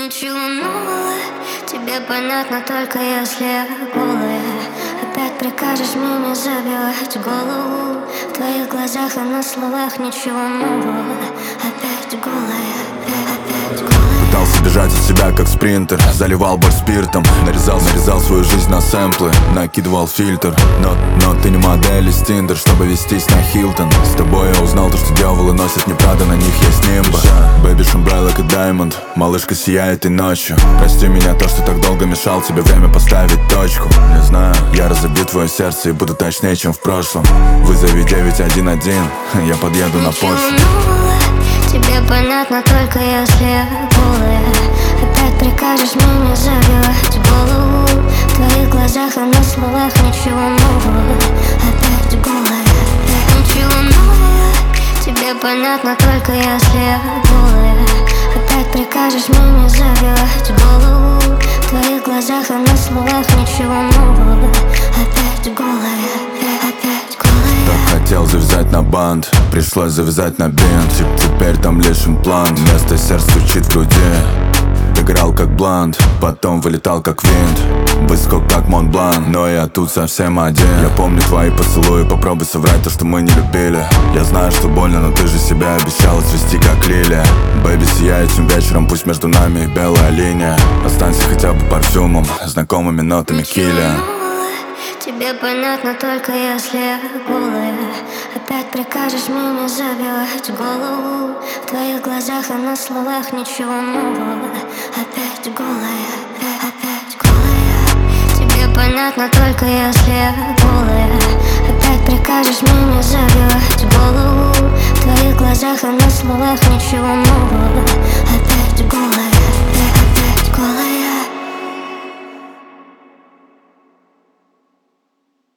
Ничего нового, тебе понятно только если я голая. Опять прикажешь мне не забивать голову. В твоих глазах и на словах ничего нового. Опять голая, опять голая. Пытался бежать от себя как спринтер, заливал боль спиртом, нарезал свою жизнь на сэмплы, накидывал фильтр. Но ты не модель из Тиндер, чтобы вестись на Хилтон. С тобой я узнал то, что дьяволы носят не Прада, на них есть нимба. Baby shine like a diamond, малышка сияет и ночью. Прости меня то, что так долго мешал тебе время поставить точку. Не знаю, я разобью твое сердце и буду точнее, чем в прошлом. Вызови 911, я подъеду на Порше. Тебе понятно только если я голая. Опять прикажешь мне не забивать голову. В твоих глазах и на словах ничего нового. Опять голая, ничего нового. Тебе понятно только если я голая. Опять прикажешь мне не забивать голову. В твоих глазах и на словах ничего нового. Опять голая, опять голая. Так хотел завязать на бант, пришлось завязать на бинт. Теперь там лишь имплант, вместо сердца стучит в груди. Играл как блант, потом вылетал как винт. Высоко как Монблан, но я тут совсем один. Я помню твои поцелуи, попробуй соврать то, что мы не любили. Я знаю, что больно, но ты же себя обещала цвести как лилия. Бэйби, сияй этим вечером, пусть между нами и белая линия. Останься хотя бы парфюмом, знакомыми нотами Киллиан. Тебе понятно только если я голая. Опять прикажешь мне не забивать голову. В твоих глазах и на словах ничего нового. Опять голая, опять голая. Тебе понятно только если я голая. Опять прикажешь мне не забивать голову. В твоих глазах и на словах ничего нового. Опять голая.